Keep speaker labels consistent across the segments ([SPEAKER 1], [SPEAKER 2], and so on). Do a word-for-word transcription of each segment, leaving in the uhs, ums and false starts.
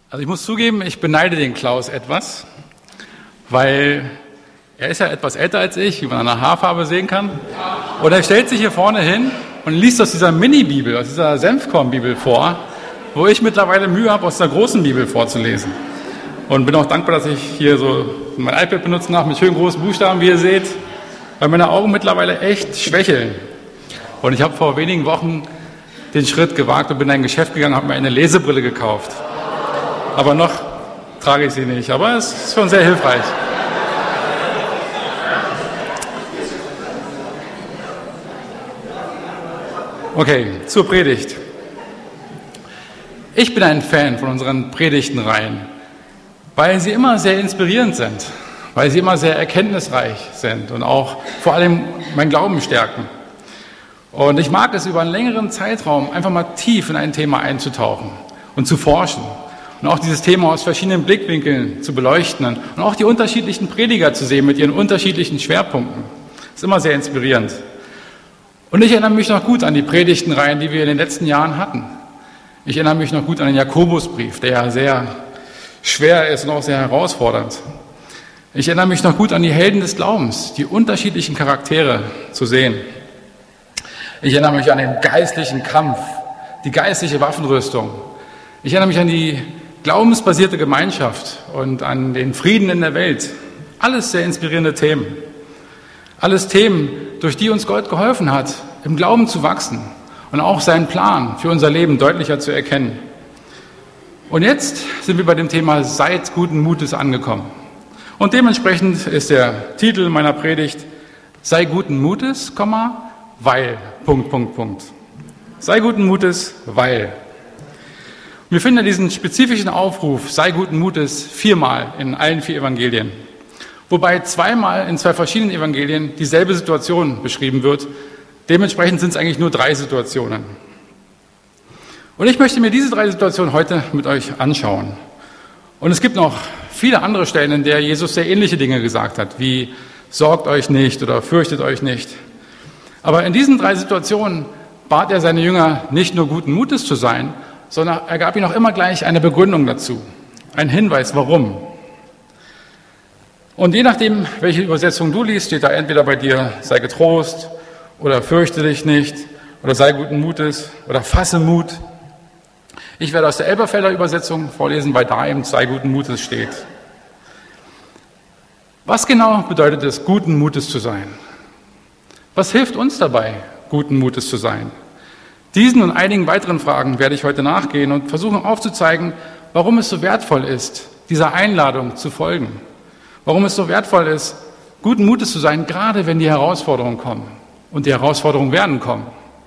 [SPEAKER 1] Also ich muss zugeben, ich beneide den Klaus etwas, weil er ist ja etwas älter als ich, wie man an der Haarfarbe sehen kann. Und er stellt sich hier vorne hin und liest aus dieser Mini-Bibel, aus dieser Senfkorn-Bibel vor, wo ich mittlerweile Mühe habe, aus der großen Bibel vorzulesen. Und bin auch dankbar, dass ich hier so mein iPad benutzen darf mit schönen großen Buchstaben, wie ihr seht, weil meine Augen mittlerweile echt schwächeln. Und ich habe vor wenigen Wochen den Schritt gewagt und bin in ein Geschäft gegangen und habe mir eine Lesebrille gekauft. Aber noch trage ich sie nicht, aber es ist schon sehr hilfreich. Okay, zur Predigt. Ich bin ein Fan von unseren Predigtenreihen, weil sie immer sehr inspirierend sind, weil sie immer sehr erkenntnisreich sind und auch vor allem mein Glauben stärken. Und ich mag es, über einen längeren Zeitraum einfach mal tief in ein Thema einzutauchen und zu forschen und auch dieses Thema aus verschiedenen Blickwinkeln zu beleuchten und auch die unterschiedlichen Prediger zu sehen mit ihren unterschiedlichen Schwerpunkten. Das ist immer sehr inspirierend. Und ich erinnere mich noch gut an die Predigtenreihen, die wir in den letzten Jahren hatten. Ich erinnere mich noch gut an den Jakobusbrief, der ja sehr schwer ist und auch sehr herausfordernd. Ich erinnere mich noch gut an die Helden des Glaubens, die unterschiedlichen Charaktere zu sehen. Ich erinnere mich an den geistlichen Kampf, die geistliche Waffenrüstung. Ich erinnere mich an die glaubensbasierte Gemeinschaft und an den Frieden in der Welt. Alles sehr inspirierende Themen. Alles Themen, durch die uns Gott geholfen hat, im Glauben zu wachsen und auch seinen Plan für unser Leben deutlicher zu erkennen. Und jetzt sind wir bei dem Thema Seid guten Mutes angekommen. Und dementsprechend ist der Titel meiner Predigt Sei guten Mutes, weil, Punkt, Punkt, Punkt. Sei guten Mutes, weil. Wir finden diesen spezifischen Aufruf, sei guten Mutes, viermal in allen vier Evangelien. Wobei zweimal in zwei verschiedenen Evangelien dieselbe Situation beschrieben wird. Dementsprechend sind es eigentlich nur drei Situationen. Und ich möchte mir diese drei Situationen heute mit euch anschauen. Und es gibt noch viele andere Stellen, in der Jesus sehr ähnliche Dinge gesagt hat, wie sorgt euch nicht oder fürchtet euch nicht. Aber in diesen drei Situationen bat er seine Jünger nicht nur guten Mutes zu sein, sondern er gab ihnen auch immer gleich eine Begründung dazu, einen Hinweis, warum. Und je nachdem, welche Übersetzung du liest, steht da entweder bei dir, sei getrost oder fürchte dich nicht oder sei guten Mutes oder fasse Mut. Ich werde aus der Elberfelder Übersetzung vorlesen, weil da eben sei guten Mutes steht. Was genau bedeutet es, guten Mutes zu sein? Was hilft uns dabei, guten Mutes zu sein? Diesen und einigen weiteren Fragen werde ich heute nachgehen und versuchen aufzuzeigen, warum es so wertvoll ist, dieser Einladung zu folgen. Warum es so wertvoll ist, guten Mutes zu sein, gerade wenn die Herausforderungen kommen und die Herausforderungen werden kommen.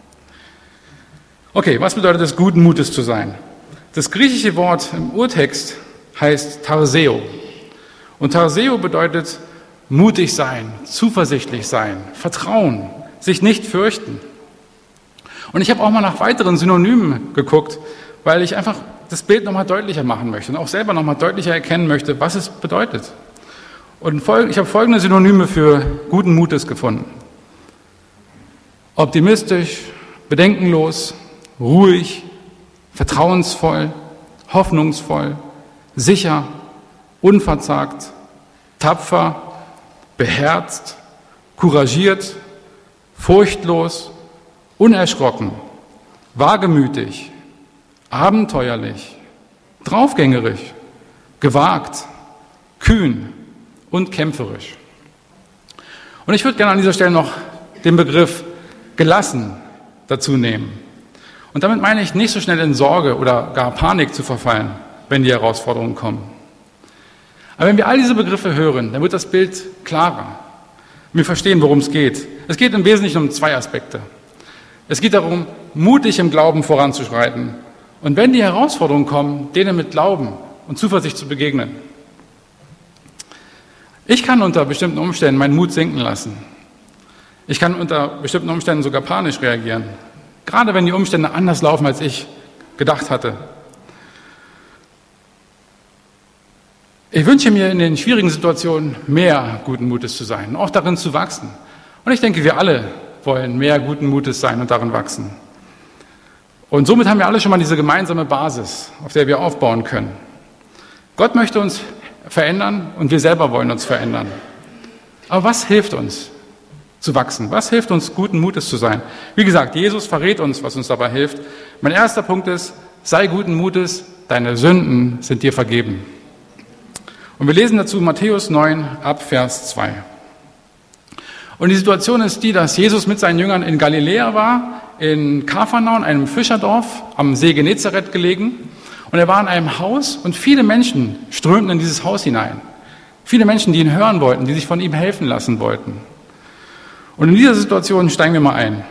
[SPEAKER 1] Okay, was bedeutet es, guten Mutes zu sein? Das griechische Wort im Urtext heißt Tarseo. Und Tarseo bedeutet mutig sein, zuversichtlich sein, vertrauen, sich nicht fürchten. Und ich habe auch mal nach weiteren Synonymen geguckt, weil ich einfach das Bild nochmal deutlicher machen möchte und auch selber nochmal deutlicher erkennen möchte, was es bedeutet. Und ich habe folgende Synonyme für guten Mutes gefunden. Optimistisch, bedenkenlos, ruhig, vertrauensvoll, hoffnungsvoll, sicher, unverzagt, tapfer, beherzt, couragiert, furchtlos, unerschrocken, wagemütig, abenteuerlich, draufgängerisch, gewagt, kühn und kämpferisch. Und ich würde gerne an dieser Stelle noch den Begriff gelassen dazu nehmen. Und damit meine ich, nicht so schnell in Sorge oder gar Panik zu verfallen, wenn die Herausforderungen kommen. Aber wenn wir all diese Begriffe hören, dann wird das Bild klarer. Und wir verstehen, worum es geht. Es geht im Wesentlichen um zwei Aspekte. Es geht darum, mutig im Glauben voranzuschreiten und wenn die Herausforderungen kommen, denen mit Glauben und Zuversicht zu begegnen. Ich kann unter bestimmten Umständen meinen Mut sinken lassen. Ich kann unter bestimmten Umständen sogar panisch reagieren, gerade wenn die Umstände anders laufen, als ich gedacht hatte. Ich wünsche mir in den schwierigen Situationen mehr guten Mutes zu sein, auch darin zu wachsen. Und ich denke, wir alle wollen mehr guten Mutes sein und darin wachsen. Und somit haben wir alle schon mal diese gemeinsame Basis, auf der wir aufbauen können. Gott möchte uns verändern und wir selber wollen uns verändern. Aber was hilft uns zu wachsen? Was hilft uns, guten Mutes zu sein? Wie gesagt, Jesus verrät uns, was uns dabei hilft. Mein erster Punkt ist, sei guten Mutes, deine Sünden sind dir vergeben. Und wir lesen dazu Matthäus neun ab Vers zwei. Und die Situation ist die, dass Jesus mit seinen Jüngern in Galiläa war, in Kapharnaum, einem Fischerdorf, am See Genezareth gelegen. Und er war in einem Haus und viele Menschen strömten in dieses Haus hinein. Viele Menschen, die ihn hören wollten, die sich von ihm helfen lassen wollten. Und in dieser Situation steigen wir mal ein.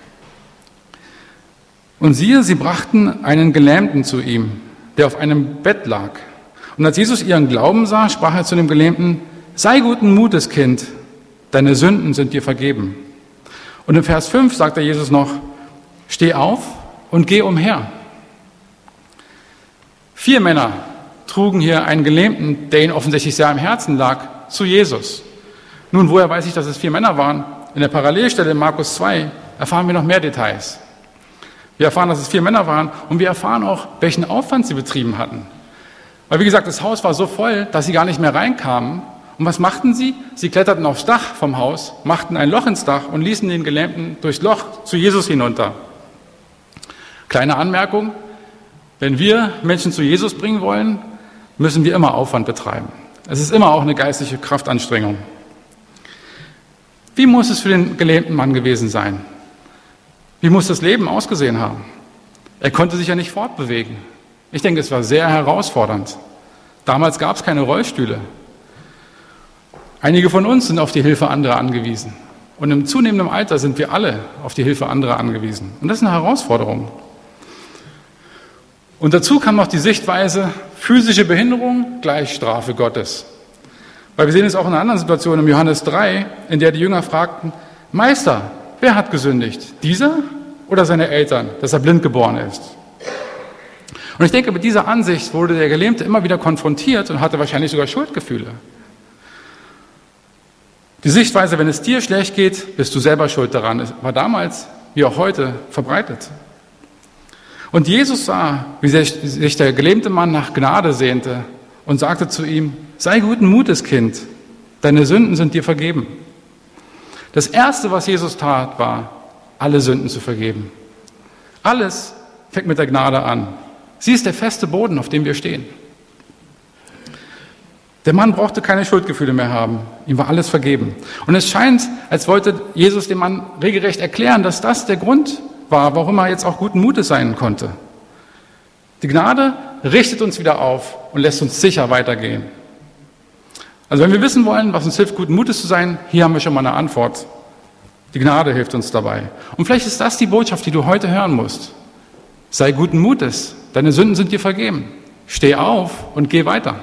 [SPEAKER 1] Und siehe, sie brachten einen Gelähmten zu ihm, der auf einem Bett lag. Und als Jesus ihren Glauben sah, sprach er zu dem Gelähmten, sei guten Mutes, Kind, deine Sünden sind dir vergeben. Und im Vers fünf sagt er Jesus noch, steh auf und geh umher. Vier Männer trugen hier einen Gelähmten, der ihnen offensichtlich sehr am Herzen lag, zu Jesus. Nun, woher weiß ich, dass es vier Männer waren? In der Parallelstelle in Markus zwei erfahren wir noch mehr Details. Wir erfahren, dass es vier Männer waren und wir erfahren auch, welchen Aufwand sie betrieben hatten. Weil, wie gesagt, das Haus war so voll, dass sie gar nicht mehr reinkamen. Und was machten sie? Sie kletterten aufs Dach vom Haus, machten ein Loch ins Dach und ließen den Gelähmten durchs Loch zu Jesus hinunter. Kleine Anmerkung, wenn wir Menschen zu Jesus bringen wollen, müssen wir immer Aufwand betreiben. Es ist immer auch eine geistliche Kraftanstrengung. Wie muss es für den gelähmten Mann gewesen sein? Wie muss das Leben ausgesehen haben? Er konnte sich ja nicht fortbewegen. Ich denke, es war sehr herausfordernd. Damals gab es keine Rollstühle. Einige von uns sind auf die Hilfe anderer angewiesen. Und im zunehmenden Alter sind wir alle auf die Hilfe anderer angewiesen. Und das ist eine Herausforderung. Und dazu kam noch die Sichtweise, physische Behinderung gleich Strafe Gottes. Weil wir sehen es auch in einer anderen Situation, im Johannes drei, in der die Jünger fragten, Meister, wer hat gesündigt? Dieser oder seine Eltern, dass er blind geboren ist? Und ich denke, mit dieser Ansicht wurde der Gelähmte immer wieder konfrontiert und hatte wahrscheinlich sogar Schuldgefühle. Die Sichtweise, wenn es dir schlecht geht, bist du selber schuld daran, war damals wie auch heute verbreitet. Und Jesus sah, wie sich der gelähmte Mann nach Gnade sehnte und sagte zu ihm, sei guten Mutes, Kind, deine Sünden sind dir vergeben. Das Erste, was Jesus tat, war, alle Sünden zu vergeben. Alles fängt mit der Gnade an. Sie ist der feste Boden, auf dem wir stehen. Der Mann brauchte keine Schuldgefühle mehr haben. Ihm war alles vergeben. Und es scheint, als wollte Jesus dem Mann regelrecht erklären, dass das der Grund war, warum er jetzt auch guten Mutes sein konnte. Die Gnade richtet uns wieder auf und lässt uns sicher weitergehen. Also wenn wir wissen wollen, was uns hilft, guten Mutes zu sein, hier haben wir schon mal eine Antwort. Die Gnade hilft uns dabei. Und vielleicht ist das die Botschaft, die du heute hören musst. Sei guten Mutes, deine Sünden sind dir vergeben. Steh auf und geh weiter.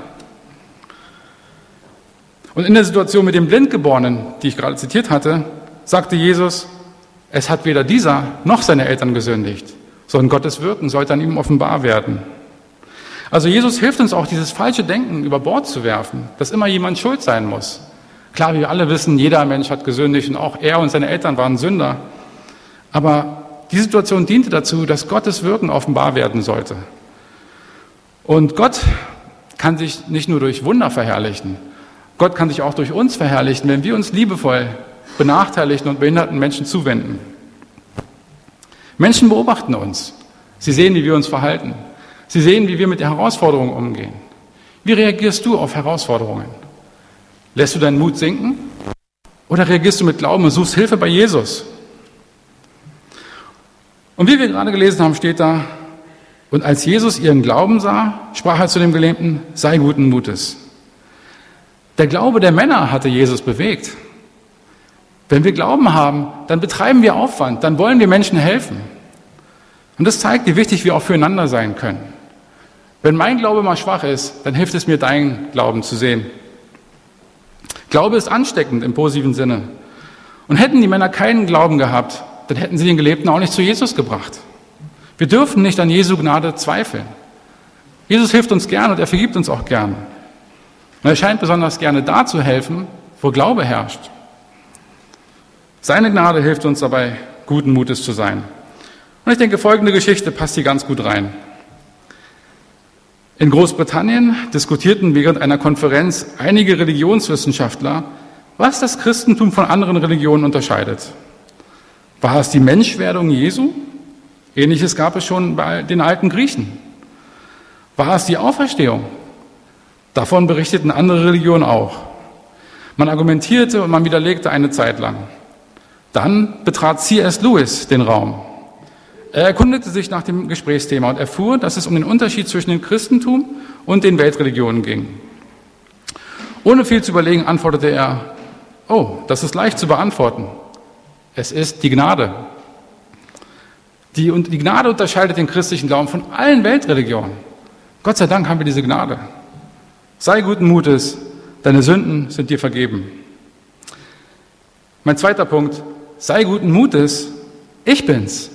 [SPEAKER 1] Und in der Situation mit dem Blindgeborenen, die ich gerade zitiert hatte, sagte Jesus, es hat weder dieser noch seine Eltern gesündigt, sondern Gottes Wirken sollte an ihm offenbar werden. Also Jesus hilft uns auch, dieses falsche Denken über Bord zu werfen, dass immer jemand schuld sein muss. Klar, wie wir alle wissen, jeder Mensch hat gesündigt und auch er und seine Eltern waren Sünder. Aber die Situation diente dazu, dass Gottes Wirken offenbar werden sollte. Und Gott kann sich nicht nur durch Wunder verherrlichen, Gott kann sich auch durch uns verherrlichen, wenn wir uns liebevoll benachteiligten und behinderten Menschen zuwenden. Menschen beobachten uns. Sie sehen, wie wir uns verhalten. Sie sehen, wie wir mit den Herausforderungen umgehen. Wie reagierst du auf Herausforderungen? Lässt du deinen Mut sinken? Oder reagierst du mit Glauben und suchst Hilfe bei Jesus? Und wie wir gerade gelesen haben, steht da, und als Jesus ihren Glauben sah, sprach er zu dem Gelähmten, sei guten Mutes. Der Glaube der Männer hatte Jesus bewegt. Wenn wir Glauben haben, dann betreiben wir Aufwand, dann wollen wir Menschen helfen. Und das zeigt, wie wichtig wir auch füreinander sein können. Wenn mein Glaube mal schwach ist, dann hilft es mir, deinen Glauben zu sehen. Glaube ist ansteckend im positiven Sinne. Und hätten die Männer keinen Glauben gehabt, dann hätten sie den Gelähmten auch nicht zu Jesus gebracht. Wir dürfen nicht an Jesu Gnade zweifeln. Jesus hilft uns gern und er vergibt uns auch gern. Und er scheint besonders gerne da zu helfen, wo Glaube herrscht. Seine Gnade hilft uns dabei, guten Mutes zu sein. Und ich denke, folgende Geschichte passt hier ganz gut rein. In Großbritannien diskutierten während einer Konferenz einige Religionswissenschaftler, was das Christentum von anderen Religionen unterscheidet. War es die Menschwerdung Jesu? Ähnliches gab es schon bei den alten Griechen. War es die Auferstehung? Davon berichteten andere Religionen auch. Man argumentierte und man widerlegte eine Zeit lang. Dann betrat C S Lewis den Raum. Er erkundete sich nach dem Gesprächsthema und erfuhr, dass es um den Unterschied zwischen dem Christentum und den Weltreligionen ging. Ohne viel zu überlegen, antwortete er, oh, das ist leicht zu beantworten. Es ist die Gnade. Die, und die Gnade unterscheidet den christlichen Glauben von allen Weltreligionen. Gott sei Dank haben wir diese Gnade. Sei guten Mutes, deine Sünden sind dir vergeben. Mein zweiter Punkt, sei guten Mutes, ich bin's.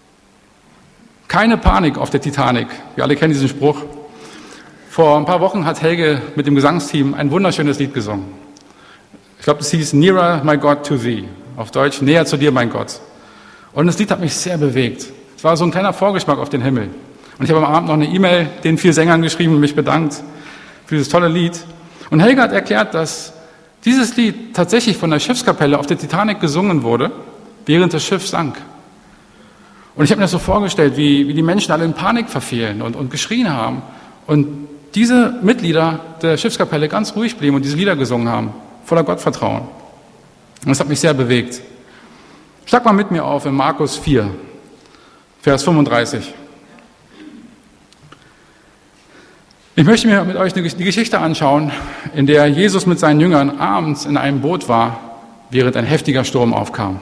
[SPEAKER 1] Keine Panik auf der Titanic. Wir alle kennen diesen Spruch. Vor ein paar Wochen hat Helge mit dem Gesangsteam ein wunderschönes Lied gesungen. Ich glaube, es hieß Nearer, my God, to thee. Auf Deutsch, näher zu dir, mein Gott. Und das Lied hat mich sehr bewegt. Es war so ein kleiner Vorgeschmack auf den Himmel. Und ich habe am Abend noch eine E-Mail den vier Sängern geschrieben und mich bedankt für dieses tolle Lied. Und Helge hat erklärt, dass dieses Lied tatsächlich von der Schiffskapelle auf der Titanic gesungen wurde, während das Schiff sank. Und ich habe mir das so vorgestellt, wie, wie die Menschen alle in Panik verfielen und, und geschrien haben. Und diese Mitglieder der Schiffskapelle ganz ruhig blieben und diese Lieder gesungen haben, voller Gottvertrauen. Und das hat mich sehr bewegt. Schlag mal mit mir auf in Markus vier, Vers fünfunddreißig. Ich möchte mir mit euch die Geschichte anschauen, in der Jesus mit seinen Jüngern abends in einem Boot war, während ein heftiger Sturm aufkam.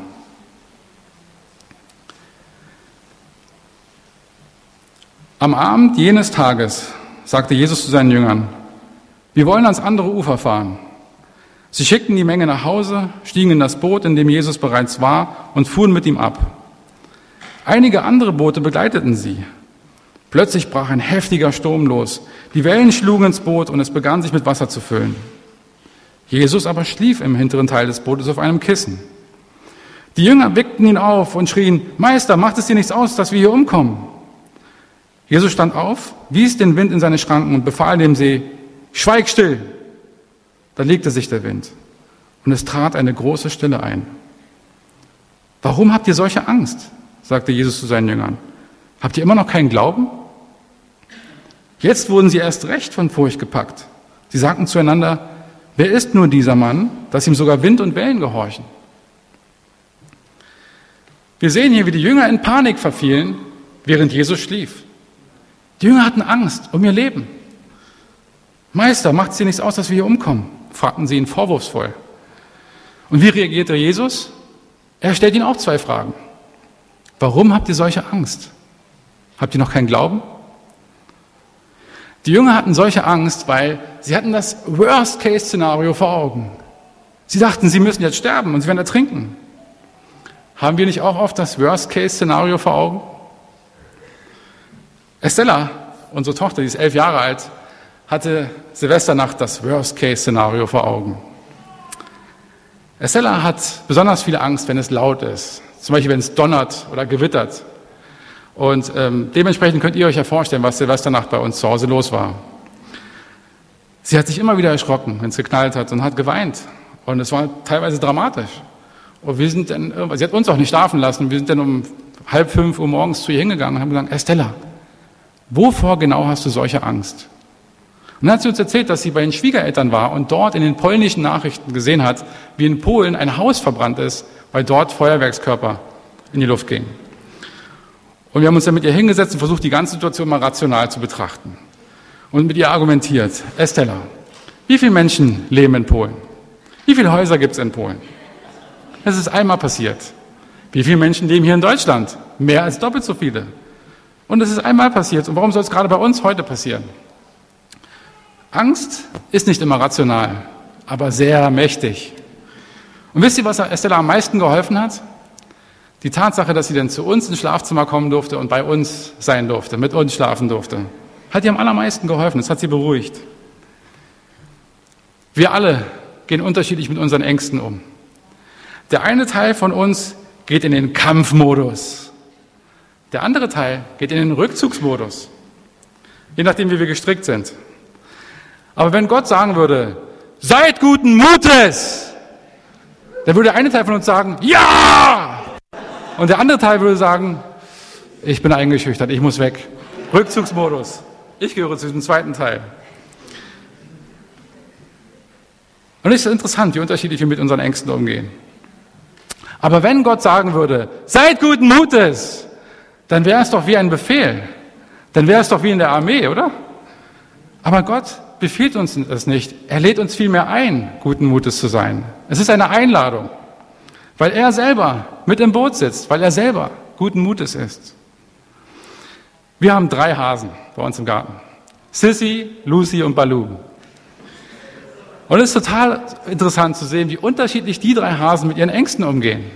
[SPEAKER 1] Am Abend jenes Tages sagte Jesus zu seinen Jüngern, wir wollen ans andere Ufer fahren. Sie schickten die Menge nach Hause, stiegen in das Boot, in dem Jesus bereits war, und fuhren mit ihm ab. Einige andere Boote begleiteten sie. Plötzlich brach ein heftiger Sturm los. Die Wellen schlugen ins Boot und es begann sich mit Wasser zu füllen. Jesus aber schlief im hinteren Teil des Bootes auf einem Kissen. Die Jünger weckten ihn auf und schrien, Meister, macht es dir nichts aus, dass wir hier umkommen? Jesus stand auf, wies den Wind in seine Schranken und befahl dem See, schweig still. Da legte sich der Wind und es trat eine große Stille ein. Warum habt ihr solche Angst? Sagte Jesus zu seinen Jüngern. Habt ihr immer noch keinen Glauben? Jetzt wurden sie erst recht von Furcht gepackt. Sie sagten zueinander, wer ist nur dieser Mann, dass ihm sogar Wind und Wellen gehorchen? Wir sehen hier, wie die Jünger in Panik verfielen, während Jesus schlief. Die Jünger hatten Angst um ihr Leben. Meister, macht es dir nichts aus, dass wir hier umkommen? Fragten sie ihn vorwurfsvoll. Und wie reagierte Jesus? Er stellt ihnen auch zwei Fragen. Warum habt ihr solche Angst? Habt ihr noch keinen Glauben? Die Jünger hatten solche Angst, weil sie hatten das Worst-Case-Szenario vor Augen. Sie dachten, sie müssen jetzt sterben und sie werden ertrinken. Haben wir nicht auch oft das Worst-Case-Szenario vor Augen? Estella, unsere Tochter, die ist elf Jahre alt, hatte Silvesternacht das Worst-Case-Szenario vor Augen. Estella hat besonders viel Angst, wenn es laut ist. Zum Beispiel, wenn es donnert oder gewittert. Und ähm, dementsprechend könnt ihr euch ja vorstellen, was Silvesternacht bei uns zu Hause los war. Sie hat sich immer wieder erschrocken, wenn es geknallt hat und hat geweint. Und es war teilweise dramatisch. Und wir sind dann, sie hat uns auch nicht schlafen lassen. Wir sind dann um halb fünf Uhr morgens zu ihr hingegangen und haben gesagt, Estella, wovor genau hast du solche Angst? Und dann hat sie uns erzählt, dass sie bei den Schwiegereltern war und dort in den polnischen Nachrichten gesehen hat, wie in Polen ein Haus verbrannt ist, weil dort Feuerwerkskörper in die Luft gingen. Und wir haben uns dann mit ihr hingesetzt und versucht, die ganze Situation mal rational zu betrachten. Und mit ihr argumentiert, Estella, wie viele Menschen leben in Polen? Wie viele Häuser gibt es in Polen? Es ist einmal passiert. Wie viele Menschen leben hier in Deutschland? Mehr als doppelt so viele. Und es ist einmal passiert. Und warum soll es gerade bei uns heute passieren? Angst ist nicht immer rational, aber sehr mächtig. Und wisst ihr, was Estella am meisten geholfen hat? Die Tatsache, dass sie dann zu uns ins Schlafzimmer kommen durfte und bei uns sein durfte, mit uns schlafen durfte, hat ihr am allermeisten geholfen. Das hat sie beruhigt. Wir alle gehen unterschiedlich mit unseren Ängsten um. Der eine Teil von uns geht in den Kampfmodus. Der andere Teil geht in den Rückzugsmodus. je nachdem, wie wir gestrickt sind. Aber wenn Gott sagen würde, seid guten Mutes, dann würde der eine Teil von uns sagen, ja! Und der andere Teil würde sagen, ich bin eingeschüchtert, ich muss weg. Rückzugsmodus. Ich gehöre zu diesem zweiten Teil. Und es ist interessant, wie unterschiedlich wir mit unseren Ängsten umgehen. Aber wenn Gott sagen würde, seid guten Mutes, dann wäre es doch wie ein Befehl. Dann wäre es doch wie in der Armee, oder? Aber Gott befiehlt uns das nicht. Er lädt uns vielmehr ein, guten Mutes zu sein. Es ist eine Einladung, weil er selber mit im Boot sitzt, weil er selber guten Mutes ist. Wir haben drei Hasen bei uns im Garten. Sissy, Lucy und Baloo. Und es ist total interessant zu sehen, wie unterschiedlich die drei Hasen mit ihren Ängsten umgehen.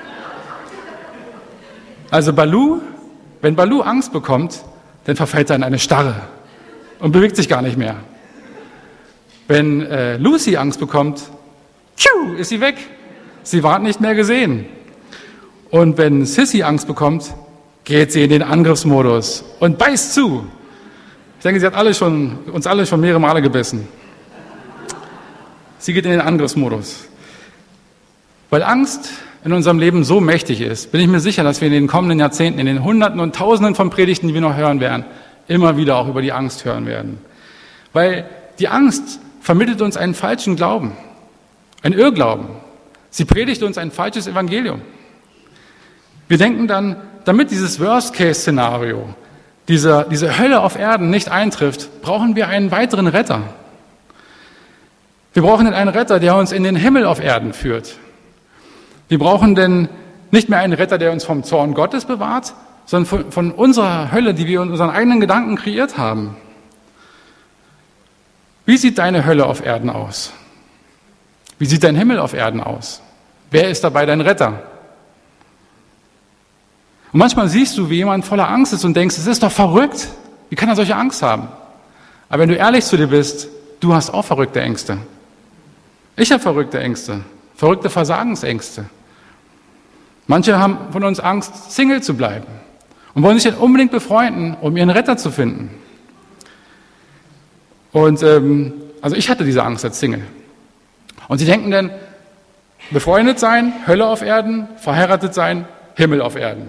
[SPEAKER 1] Also Baloo, wenn Baloo Angst bekommt, dann verfällt er in eine Starre und bewegt sich gar nicht mehr. Wenn äh, Lucy Angst bekommt, tschiu, ist sie weg. Sie ward nicht mehr gesehen. Und wenn Sissy Angst bekommt, geht sie in den Angriffsmodus und beißt zu. Ich denke, sie hat alle schon, uns alle schon mehrere Male gebissen. Sie geht in den Angriffsmodus. Weil Angst in unserem Leben so mächtig ist, bin ich mir sicher, dass wir in den kommenden Jahrzehnten, in den Hunderten und Tausenden von Predigten, die wir noch hören werden, immer wieder auch über die Angst hören werden. Weil die Angst vermittelt uns einen falschen Glauben, einen Irrglauben. Sie predigt uns ein falsches Evangelium. Wir denken dann, damit dieses Worst-Case-Szenario, diese, diese Hölle auf Erden nicht eintrifft, brauchen wir einen weiteren Retter. Wir brauchen einen Retter, der uns in den Himmel auf Erden führt. Wir brauchen denn nicht mehr einen Retter, der uns vom Zorn Gottes bewahrt, sondern von, von unserer Hölle, die wir in unseren eigenen Gedanken kreiert haben. Wie sieht deine Hölle auf Erden aus? Wie sieht dein Himmel auf Erden aus? Wer ist dabei dein Retter? Und manchmal siehst du, wie jemand voller Angst ist und denkst, es ist doch verrückt. Wie kann er solche Angst haben? Aber wenn du ehrlich zu dir bist, du hast auch verrückte Ängste. Ich habe verrückte Ängste, verrückte Versagensängste. Manche haben von uns Angst, Single zu bleiben und wollen sich dann unbedingt befreunden, um ihren Retter zu finden. Und ähm, also ich hatte diese Angst als Single. Und sie denken dann, befreundet sein, Hölle auf Erden, verheiratet sein, Himmel auf Erden.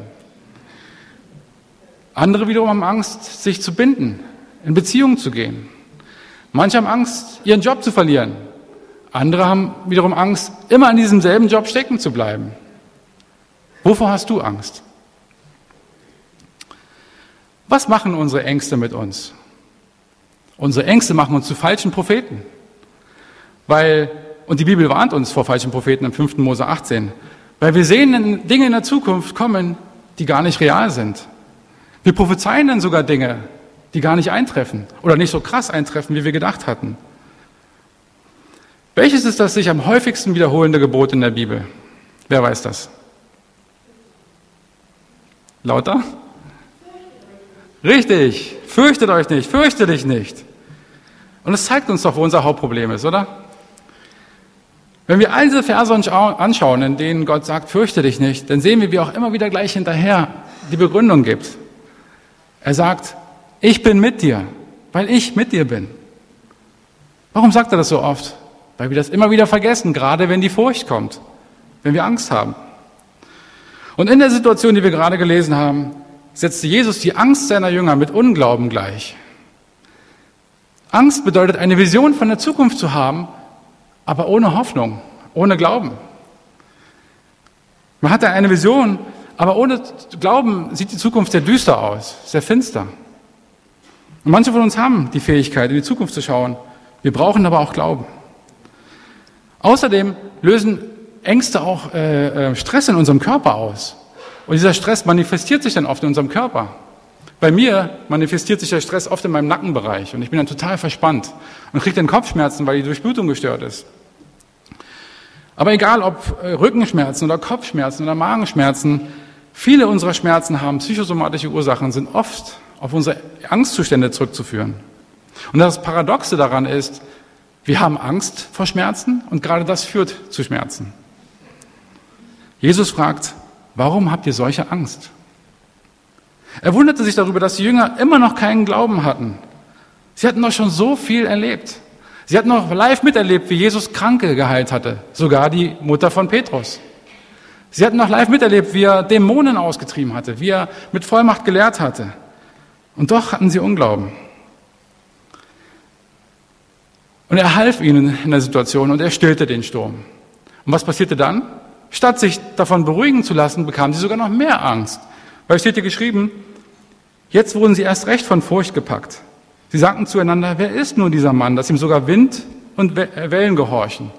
[SPEAKER 1] Andere wiederum haben Angst, sich zu binden, in Beziehungen zu gehen. Manche haben Angst, ihren Job zu verlieren. Andere haben wiederum Angst, immer an diesem selben Job stecken zu bleiben. Wovor hast du Angst? Was machen unsere Ängste mit uns? Unsere Ängste machen uns zu falschen Propheten. Weil, und die Bibel warnt uns vor falschen Propheten im fünften Mose achtzehn, weil wir sehen Dinge in der Zukunft kommen, die gar nicht real sind. Wir prophezeien dann sogar Dinge, die gar nicht eintreffen oder nicht so krass eintreffen, wie wir gedacht hatten. Welches ist das sich am häufigsten wiederholende Gebot in der Bibel? Wer weiß das? Lauter? Richtig, fürchtet euch nicht, fürchte dich nicht. Und es zeigt uns doch, wo unser Hauptproblem ist, oder? Wenn wir all diese Verse anschauen, in denen Gott sagt, fürchte dich nicht, dann sehen wir, wie auch immer wieder gleich hinterher die Begründung gibt. Er sagt, ich bin mit dir, weil ich mit dir bin. Warum sagt er das so oft? Weil wir das immer wieder vergessen, gerade wenn die Furcht kommt, wenn wir Angst haben. Und in der Situation, die wir gerade gelesen haben, setzte Jesus die Angst seiner Jünger mit Unglauben gleich. Angst bedeutet, eine Vision von der Zukunft zu haben, aber ohne Hoffnung, ohne Glauben. Man hat eine Vision, aber ohne Glauben sieht die Zukunft sehr düster aus, sehr finster. Und manche von uns haben die Fähigkeit, in die Zukunft zu schauen. Wir brauchen aber auch Glauben. Außerdem lösen Ängste auch äh, Stress in unserem Körper aus. Und dieser Stress manifestiert sich dann oft in unserem Körper. Bei mir manifestiert sich der Stress oft in meinem Nackenbereich und ich bin dann total verspannt und kriege dann Kopfschmerzen, weil die Durchblutung gestört ist. Aber egal ob äh, Rückenschmerzen oder Kopfschmerzen oder Magenschmerzen, viele unserer Schmerzen haben psychosomatische Ursachen, sind oft auf unsere Angstzustände zurückzuführen. Und das Paradoxe daran ist, wir haben Angst vor Schmerzen und gerade das führt zu Schmerzen. Jesus fragt, warum habt ihr solche Angst? Er wunderte sich darüber, dass die Jünger immer noch keinen Glauben hatten Sie hatten doch schon so viel erlebt. Sie hatten noch live miterlebt, wie Jesus Kranke geheilt hatte, sogar die Mutter von Petrus. Sie hatten noch live miterlebt, wie er Dämonen ausgetrieben hatte, wie er mit Vollmacht gelehrt hatte. Und doch hatten sie Unglauben. Und er half ihnen in der Situation und er stillte den Sturm. Und was passierte dann? Statt sich davon beruhigen zu lassen, bekamen sie sogar noch mehr Angst. Weil es steht hier geschrieben, jetzt wurden sie erst recht von Furcht gepackt. Sie sagten zueinander, wer ist nun dieser Mann, dass ihm sogar Wind und Wellen gehorchen?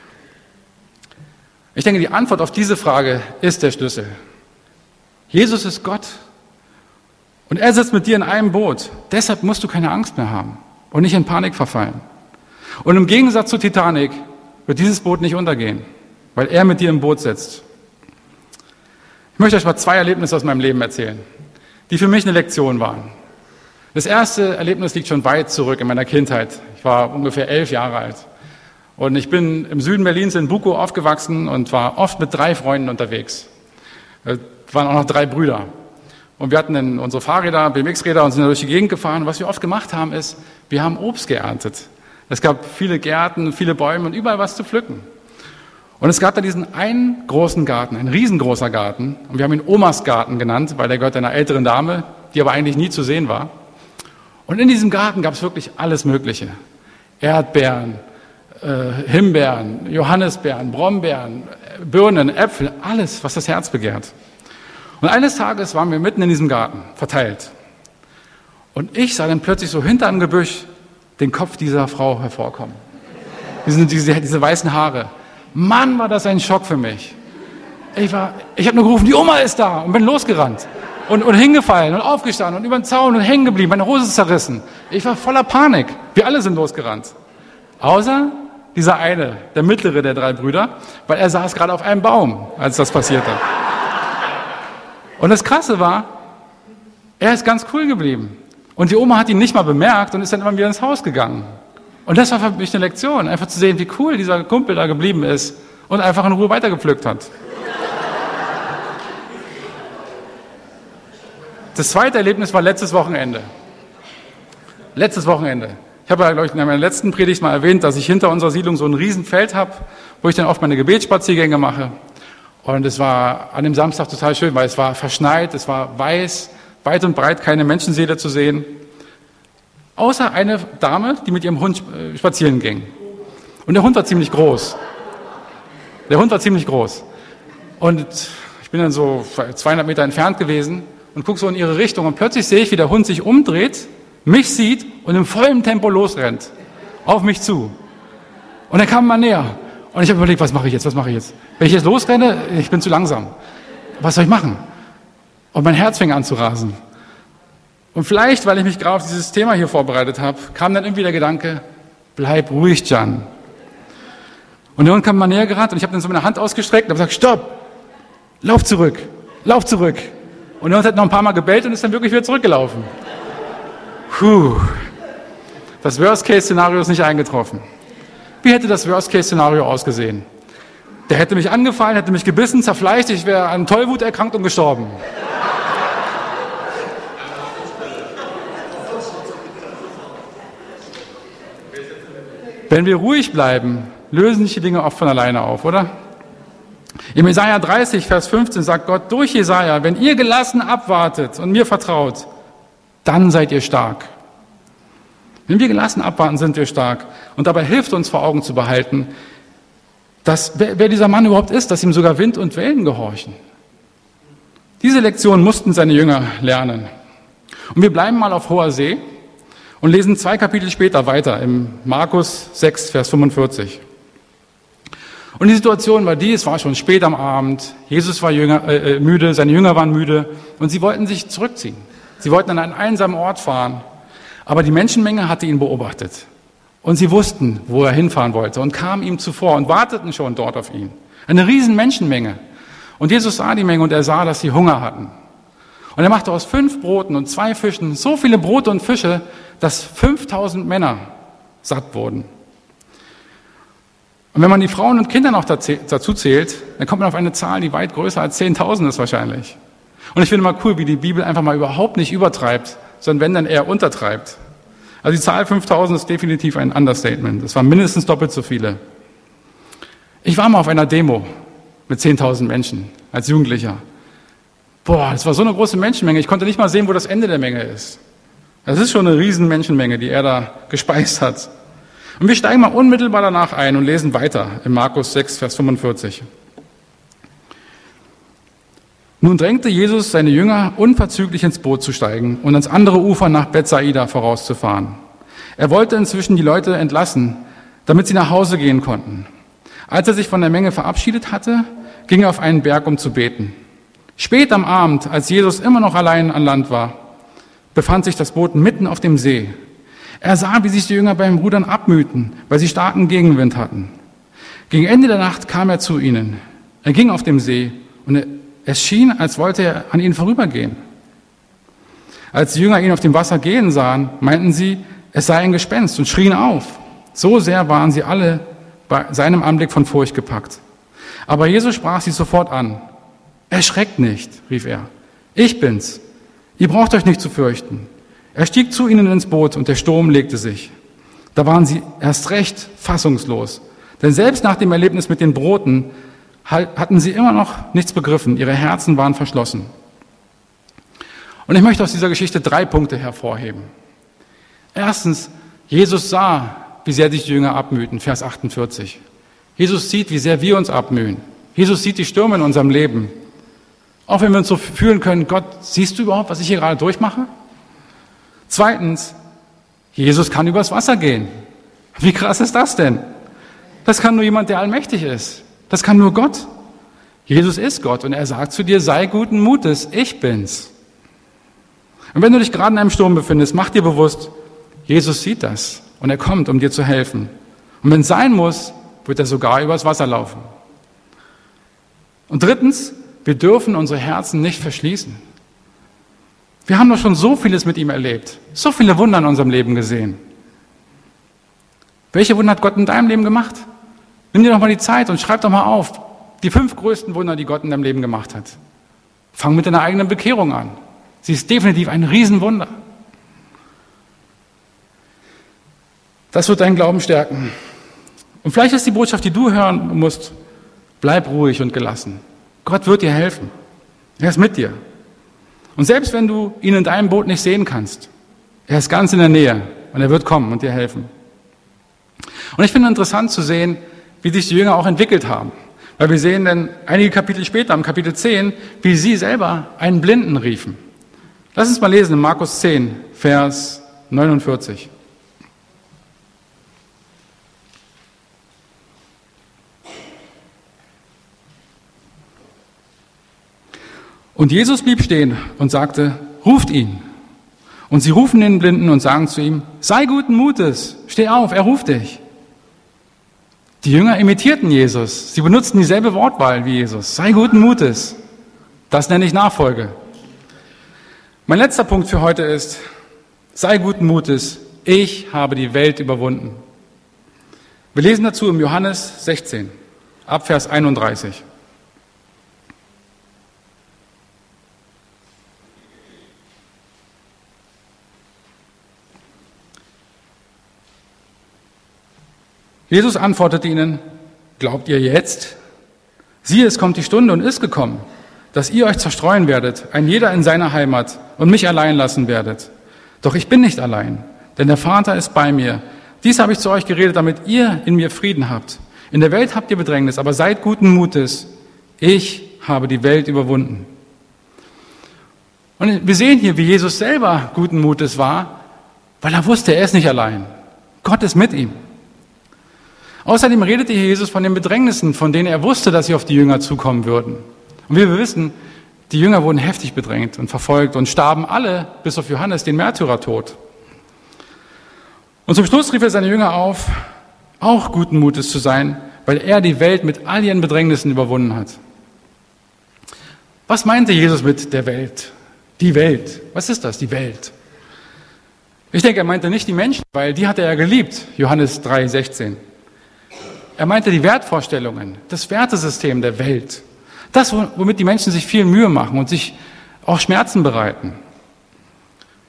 [SPEAKER 1] Ich denke, die Antwort auf diese Frage ist der Schlüssel. Jesus ist Gott und er sitzt mit dir in einem Boot. Deshalb musst du keine Angst mehr haben und nicht in Panik verfallen. Und im Gegensatz zur Titanic wird dieses Boot nicht untergehen, weil er mit dir im Boot sitzt. Ich möchte euch mal zwei Erlebnisse aus meinem Leben erzählen, die für mich eine Lektion waren. Das erste Erlebnis liegt schon weit zurück in meiner Kindheit. Ich war ungefähr elf Jahre alt. Und ich bin im Süden Berlins in Bukow aufgewachsen und war oft mit drei Freunden unterwegs. Es waren auch noch drei Brüder. Und wir hatten dann unsere Fahrräder, B M X-Räder und sind durch die Gegend gefahren. Und was wir oft gemacht haben, ist, wir haben Obst geerntet. Es gab viele Gärten, viele Bäume und überall was zu pflücken. Und es gab da diesen einen großen Garten, ein riesengroßer Garten. Und wir haben ihn Omas Garten genannt, weil der gehört einer älteren Dame, die aber eigentlich nie zu sehen war. Und in diesem Garten gab es wirklich alles Mögliche. Erdbeeren, äh, Himbeeren, Johannisbeeren, Brombeeren, Birnen, Äpfel, alles, was das Herz begehrt. Und eines Tages waren wir mitten in diesem Garten, verteilt. Und ich sah dann plötzlich so hinter einem Gebüsch den Kopf dieser Frau hervorkommen. Diese, diese, diese weißen Haare. Mann, war das ein Schock für mich. Ich, war, ich habe nur gerufen, die Oma ist da und bin losgerannt. Und, und hingefallen und aufgestanden und über den Zaun und hängen geblieben. Meine Hose ist zerrissen. Ich war voller Panik. Wir alle sind losgerannt. Außer dieser eine, der mittlere der drei Brüder, weil er saß gerade auf einem Baum, als das passierte. Und das Krasse war, er ist ganz cool geblieben. Und die Oma hat ihn nicht mal bemerkt und ist dann immer wieder ins Haus gegangen. Und das war für mich eine Lektion, einfach zu sehen, wie cool dieser Kumpel da geblieben ist und einfach in Ruhe weitergepflückt hat. Das zweite Erlebnis war letztes Wochenende. Letztes Wochenende. Ich habe ja, glaube ich, in meiner letzten Predigt mal erwähnt, dass ich hinter unserer Siedlung so ein Riesenfeld habe, wo ich dann oft meine Gebetsspaziergänge mache. Und es war an dem Samstag total schön, weil es war verschneit, es war weiß, weit und breit keine Menschenseele zu sehen. Außer eine Dame, die mit ihrem Hund spazieren ging. Und der Hund war ziemlich groß. Der Hund war ziemlich groß. Und ich bin dann so zweihundert Meter entfernt gewesen und gucke so in ihre Richtung. Und plötzlich sehe ich, wie der Hund sich umdreht, mich sieht und im vollen Tempo losrennt. Auf mich zu. Und er kam mal näher. Und ich habe überlegt, was mache ich jetzt, was mache ich jetzt? Wenn ich jetzt losrenne, ich bin zu langsam. Was soll ich machen? Und mein Herz fing an zu rasen. Und vielleicht, weil ich mich gerade auf dieses Thema hier vorbereitet habe, kam dann irgendwie der Gedanke, bleib ruhig, Jan. Und der Hund kam mal näher gerannt und ich habe dann so meine Hand ausgestreckt und habe gesagt, stopp, lauf zurück, lauf zurück. Und der Hund hat noch ein paar Mal gebellt und ist dann wirklich wieder zurückgelaufen. Puh, das Worst-Case-Szenario ist nicht eingetroffen. Wie hätte das Worst-Case-Szenario ausgesehen? Der hätte mich angefallen, hätte mich gebissen, zerfleischt, ich wäre an Tollwut erkrankt und gestorben. Wenn wir ruhig bleiben, lösen sich die Dinge oft von alleine auf, oder? Im Jesaja dreißig, Vers fünfzehn sagt Gott durch Jesaja, wenn ihr gelassen abwartet und mir vertraut, dann seid ihr stark. Wenn wir gelassen abwarten, sind wir stark. Und dabei hilft uns vor Augen zu behalten, dass, wer, wer dieser Mann überhaupt ist, dass ihm sogar Wind und Wellen gehorchen. Diese Lektion mussten seine Jünger lernen. Und wir bleiben mal auf hoher See und lesen zwei Kapitel später weiter, im Markus sechs, Vers fünfundvierzig. Und die Situation war die, es war schon spät am Abend, Jesus war jünger, äh, müde, seine Jünger waren müde und sie wollten sich zurückziehen. Sie wollten an einen einsamen Ort fahren, aber die Menschenmenge hatte ihn beobachtet. Und sie wussten, wo er hinfahren wollte und kamen ihm zuvor und warteten schon dort auf ihn. Eine riesen Menschenmenge. Und Jesus sah die Menge und er sah, dass sie Hunger hatten. Und er machte aus fünf Broten und zwei Fischen so viele Brote und Fische, dass fünftausend Männer satt wurden. Und wenn man die Frauen und Kinder noch dazu zählt, dann kommt man auf eine Zahl, die weit größer als zehntausend ist wahrscheinlich. Und ich finde mal cool, wie die Bibel einfach mal überhaupt nicht übertreibt, sondern wenn dann eher untertreibt. Also die Zahl fünftausend ist definitiv ein Understatement. Es waren mindestens doppelt so viele. Ich war mal auf einer Demo mit zehntausend Menschen als Jugendlicher. Boah, das war so eine große Menschenmenge. Ich konnte nicht mal sehen, wo das Ende der Menge ist. Das ist schon eine riesen Menschenmenge, die er da gespeist hat. Und wir steigen mal unmittelbar danach ein und lesen weiter in Markus sechs, Vers fünfundvierzig. Nun drängte Jesus seine Jünger, unverzüglich ins Boot zu steigen und ans andere Ufer nach Bethsaida vorauszufahren. Er wollte inzwischen die Leute entlassen, damit sie nach Hause gehen konnten. Als er sich von der Menge verabschiedet hatte, ging er auf einen Berg, um zu beten. Spät am Abend, als Jesus immer noch allein an Land war, befand sich das Boot mitten auf dem See. Er sah, wie sich die Jünger beim Rudern abmühten, weil sie starken Gegenwind hatten. Gegen Ende der Nacht kam er zu ihnen. Er ging auf dem See und es schien, als wollte er an ihnen vorübergehen. Als die Jünger ihn auf dem Wasser gehen sahen, meinten sie, es sei ein Gespenst und schrien auf. So sehr waren sie alle bei seinem Anblick von Furcht gepackt. Aber Jesus sprach sie sofort an. Erschreckt nicht, rief er. Ich bin's. Ihr braucht euch nicht zu fürchten. Er stieg zu ihnen ins Boot und der Sturm legte sich. Da waren sie erst recht fassungslos. Denn selbst nach dem Erlebnis mit den Broten hatten sie immer noch nichts begriffen. Ihre Herzen waren verschlossen. Und ich möchte aus dieser Geschichte drei Punkte hervorheben. Erstens, Jesus sah, wie sehr sich die Jünger abmühten, Vers achtundvierzig. Jesus sieht, wie sehr wir uns abmühen. Jesus sieht die Stürme in unserem Leben. Auch wenn wir uns so fühlen können, Gott, siehst du überhaupt, was ich hier gerade durchmache? Zweitens, Jesus kann übers Wasser gehen. Wie krass ist das denn? Das kann nur jemand, der allmächtig ist. Das kann nur Gott. Jesus ist Gott und er sagt zu dir, sei guten Mutes, ich bin's. Und wenn du dich gerade in einem Sturm befindest, mach dir bewusst, Jesus sieht das und er kommt, um dir zu helfen. Und wenn es sein muss, wird er sogar übers Wasser laufen. Und drittens, wir dürfen unsere Herzen nicht verschließen. Wir haben doch schon so vieles mit ihm erlebt, so viele Wunder in unserem Leben gesehen. Welche Wunder hat Gott in deinem Leben gemacht? Nimm dir doch mal die Zeit und schreib doch mal auf, die fünf größten Wunder, die Gott in deinem Leben gemacht hat. Fang mit deiner eigenen Bekehrung an. Sie ist definitiv ein Riesenwunder. Das wird deinen Glauben stärken. Und vielleicht ist die Botschaft, die du hören musst, bleib ruhig und gelassen. Gott wird dir helfen. Er ist mit dir. Und selbst wenn du ihn in deinem Boot nicht sehen kannst, er ist ganz in der Nähe und er wird kommen und dir helfen. Und ich finde interessant zu sehen, wie sich die Jünger auch entwickelt haben. Weil wir sehen dann einige Kapitel später, im Kapitel zehn, wie sie selber einen Blinden riefen. Lass uns mal lesen in Markus zehn, Vers neunundvierzig. Und Jesus blieb stehen und sagte, ruft ihn. Und sie rufen den Blinden und sagen zu ihm, sei guten Mutes, steh auf, er ruft dich. Die Jünger imitierten Jesus. Sie benutzten dieselbe Wortwahl wie Jesus. Sei guten Mutes. Das nenne ich Nachfolge. Mein letzter Punkt für heute ist, sei guten Mutes. Ich habe die Welt überwunden. Wir lesen dazu im Johannes sechzehn, ab Vers einunddreißig. Jesus antwortete ihnen, glaubt ihr jetzt? Siehe, es kommt die Stunde und ist gekommen, dass ihr euch zerstreuen werdet, ein jeder in seiner Heimat und mich allein lassen werdet. Doch ich bin nicht allein, denn der Vater ist bei mir. Dies habe ich zu euch geredet, damit ihr in mir Frieden habt. In der Welt habt ihr Bedrängnis, aber seid guten Mutes. Ich habe die Welt überwunden. Und wir sehen hier, wie Jesus selber guten Mutes war, weil er wusste, er ist nicht allein. Gott ist mit ihm. Außerdem redete hier Jesus von den Bedrängnissen, von denen er wusste, dass sie auf die Jünger zukommen würden. Und wie wir wissen, die Jünger wurden heftig bedrängt und verfolgt und starben alle, bis auf Johannes, den Märtyrertod. Und zum Schluss rief er seine Jünger auf, auch guten Mutes zu sein, weil er die Welt mit all ihren Bedrängnissen überwunden hat. Was meinte Jesus mit der Welt? Die Welt. Was ist das, die Welt? Ich denke, er meinte nicht die Menschen, weil die hat er ja geliebt, Johannes drei, sechzehn. Er meinte die Wertvorstellungen, das Wertesystem der Welt. Das, womit die Menschen sich viel Mühe machen und sich auch Schmerzen bereiten.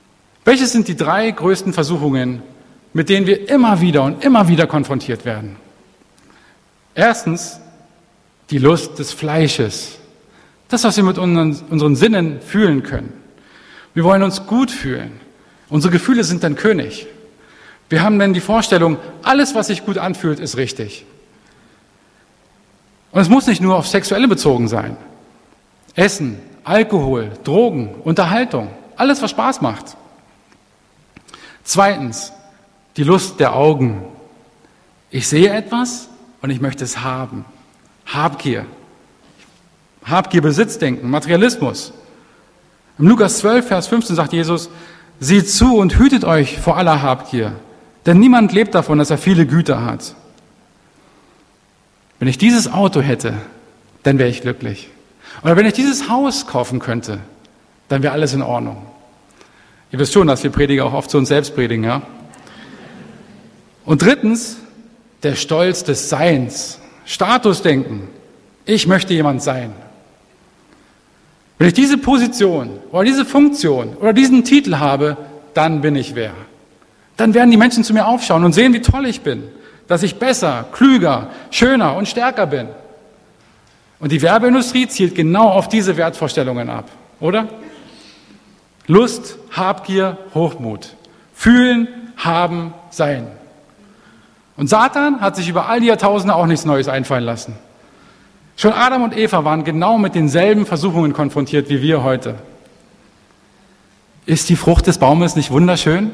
[SPEAKER 1] Welches sind die drei größten Versuchungen, mit denen wir immer wieder und immer wieder konfrontiert werden? Erstens, die Lust des Fleisches. Das, was wir mit unseren, unseren Sinnen fühlen können. Wir wollen uns gut fühlen. Unsere Gefühle sind dann König. Wir haben dann die Vorstellung, alles, was sich gut anfühlt, ist richtig. Und es muss nicht nur auf Sexuelle bezogen sein. Essen, Alkohol, Drogen, Unterhaltung, alles, was Spaß macht. Zweitens, die Lust der Augen. Ich sehe etwas und ich möchte es haben. Habgier. Habgier, Besitzdenken, Materialismus. Im Lukas zwölf, Vers fünfzehn sagt Jesus, seht zu und hütet euch vor aller Habgier, denn niemand lebt davon, dass er viele Güter hat. Wenn ich dieses Auto hätte, dann wäre ich glücklich. Oder wenn ich dieses Haus kaufen könnte, dann wäre alles in Ordnung. Ihr wisst schon, dass wir Prediger auch oft zu uns selbst predigen, ja? Und drittens, der Stolz des Seins. Statusdenken. Ich möchte jemand sein. Wenn ich diese Position oder diese Funktion oder diesen Titel habe, dann bin ich wer. Dann werden die Menschen zu mir aufschauen und sehen, wie toll ich bin, dass ich besser, klüger, schöner und stärker bin. Und die Werbeindustrie zielt genau auf diese Wertvorstellungen ab, oder? Lust, Habgier, Hochmut. Fühlen, haben, sein. Und Satan hat sich über all die Jahrtausende auch nichts Neues einfallen lassen. Schon Adam und Eva waren genau mit denselben Versuchungen konfrontiert wie wir heute. Ist die Frucht des Baumes nicht wunderschön?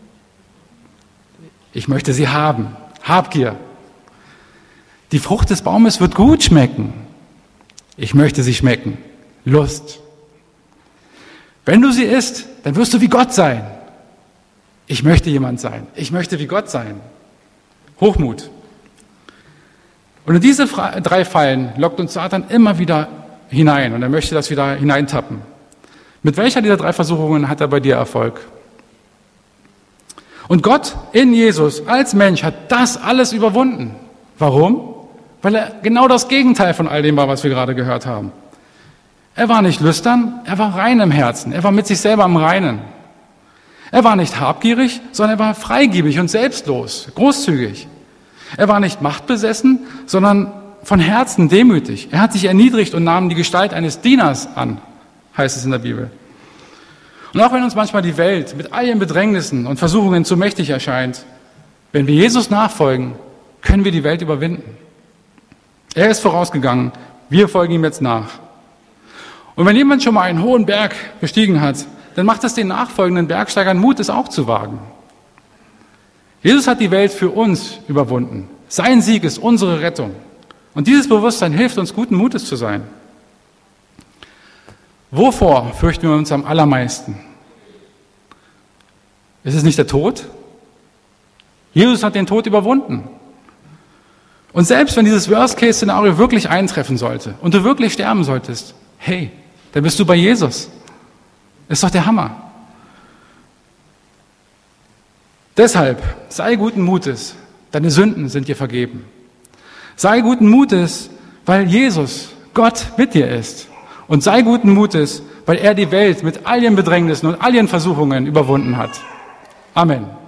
[SPEAKER 1] Ich möchte sie haben. Habgier. Die Frucht des Baumes wird gut schmecken. Ich möchte sie schmecken. Lust. Wenn du sie isst, dann wirst du wie Gott sein. Ich möchte jemand sein. Ich möchte wie Gott sein. Hochmut. Und in diese drei Fallen lockt uns Satan immer wieder hinein und er möchte, dass wir da hineintappen. Mit welcher dieser drei Versuchungen hat er bei dir Erfolg? Und Gott in Jesus als Mensch hat das alles überwunden. Warum? Weil er genau das Gegenteil von all dem war, was wir gerade gehört haben. Er war nicht lüstern, er war rein im Herzen, er war mit sich selber im Reinen. Er war nicht habgierig, sondern er war freigebig und selbstlos, großzügig. Er war nicht machtbesessen, sondern von Herzen demütig. Er hat sich erniedrigt und nahm die Gestalt eines Dieners an, heißt es in der Bibel. Und auch wenn uns manchmal die Welt mit all ihren Bedrängnissen und Versuchungen zu mächtig erscheint, wenn wir Jesus nachfolgen, können wir die Welt überwinden. Er ist vorausgegangen, wir folgen ihm jetzt nach. Und wenn jemand schon mal einen hohen Berg bestiegen hat, dann macht es den nachfolgenden Bergsteigern Mut, es auch zu wagen. Jesus hat die Welt für uns überwunden. Sein Sieg ist unsere Rettung. Und dieses Bewusstsein hilft uns, guten Mutes zu sein. Wovor fürchten wir uns am allermeisten? Ist es nicht der Tod? Jesus hat den Tod überwunden. Und selbst wenn dieses Worst-Case-Szenario wirklich eintreffen sollte und du wirklich sterben solltest, hey, dann bist du bei Jesus. Ist doch der Hammer. Deshalb, sei guten Mutes, deine Sünden sind dir vergeben. Sei guten Mutes, weil Jesus, Gott, mit dir ist. Und sei guten Mutes, weil er die Welt mit all ihren Bedrängnissen und all ihren Versuchungen überwunden hat. Amen.